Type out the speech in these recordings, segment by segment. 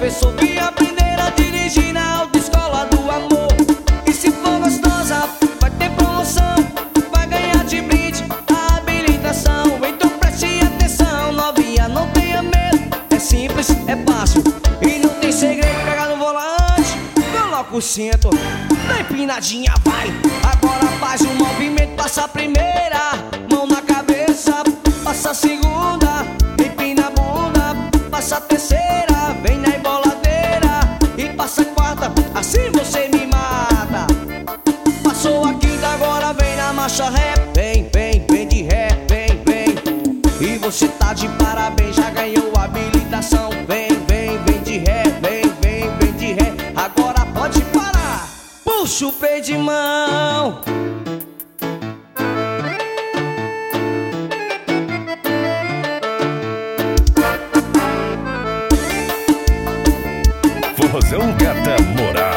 professor que aprender a dirigir na autoescola do amor. E se for gostosa, vai ter promoção, vai ganhar de brinde a habilitação. Então preste atenção, novinha, não tenha medo. É simples, é fácil e não tem segredo. Pega no volante, coloca o cinto, dá empinadinha, vai. Agora faz um movimento, passa a primeira mão na cabeça, passa a segunda, empina a bunda, passa a terceira, vem na emboladeira e passa a quarta, assim você me mata. Passou a quinta, agora vem na marcha ré. Vem, vem, vem de ré, vem, vem. E você tá de parabéns, já ganhou a habilitação. Vem, vem, vem de ré, vem, vem, vem de ré. Agora pode parar, puxa o freio de mão. Forrozão Gata Moral.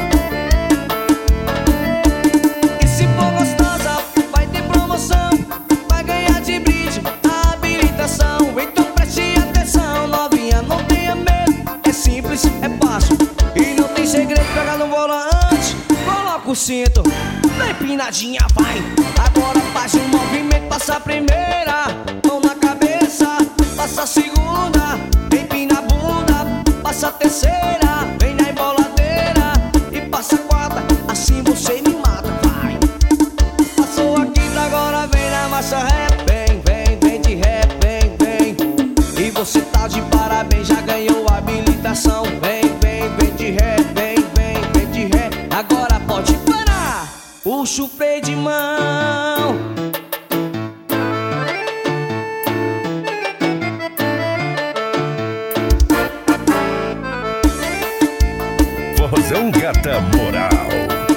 E se for gostosa, vai ter promoção, vai ganhar de brinde a habilitação. Então preste atenção, novinha, não tenha medo. É simples, é fácil e não tem segredo. Pega no volante, coloca o cinto, dá empinadinha, vai. Agora faz um movimento, passa a primeira mão na cabeça, passa a segunda, empina a bunda, passa a terceira, vem na emboladeira e passa a quarta, assim você me mata, vai. Passou a quinta, agora vem na marcha ré. Vem, vem, vem de ré, vem, vem. E você tá de parabéns, já ganhou a habilitação. Vem, vem, vem de ré, vem, vem, vem de ré. Agora pode parar, puxa o freio de mão. Forrozão Gata Moral.